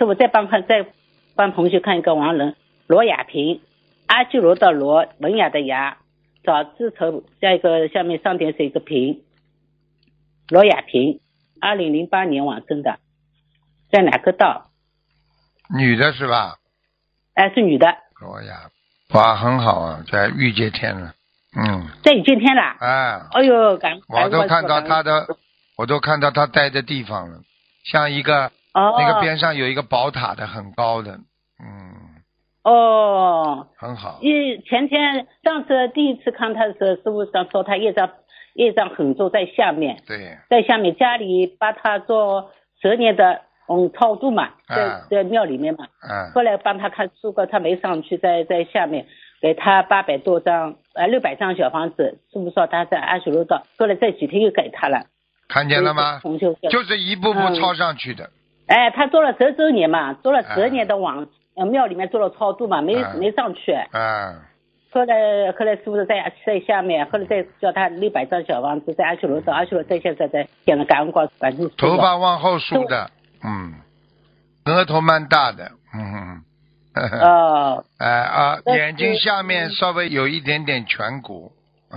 师傅再帮同学看一个亡人罗雅萍，阿修罗的罗，文雅的雅，找字头加一个下面上点是一个平，罗雅萍，2008年往生的，在哪个道？ 女的是吧？ 是女的。 罗雅，哇，很好啊，在御界天了。 在御界天了。哎呦， 我都看到他的，我都看到他待的地方了，像一个那个边上有一个宝塔的，很高的。很好。上次第一次看他的时候，师父说他业障很重，在下面。对。在下面，家里把他做10年的超度嘛，在庙里面嘛。后来帮他看书过，他没上去，在下面给他800多张600张小房子，师父说他在阿修罗道，后来这几天又给他了。看见了吗？就是一步步抄上去的。他做了10周年嘛，做了10年的庙里面做了超度嘛，没上去。后来师父在下面，后来再叫他600张小房子在阿修罗道，阿修罗在现在在讲了感恩光，反正头发往后梳的，额头蛮大的，眼睛下面稍微有一点点颧骨，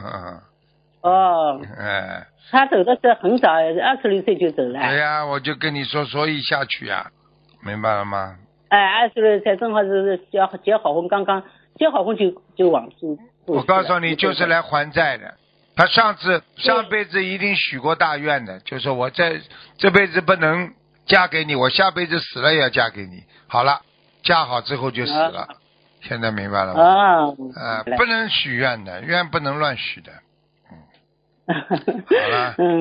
他走的是很早，26岁就走了。对呀，我就跟你说，所以下去呀，明白了吗？26岁正好是结好婚，刚刚结好婚就往生。我告诉你，就是来还债的。他上辈子一定许过大愿的，就是我这辈子不能嫁给你，我下辈子死了也要嫁给你。好了，嫁好之后就死了。现在明白了吗？不能许愿的，愿不能乱许的。好了。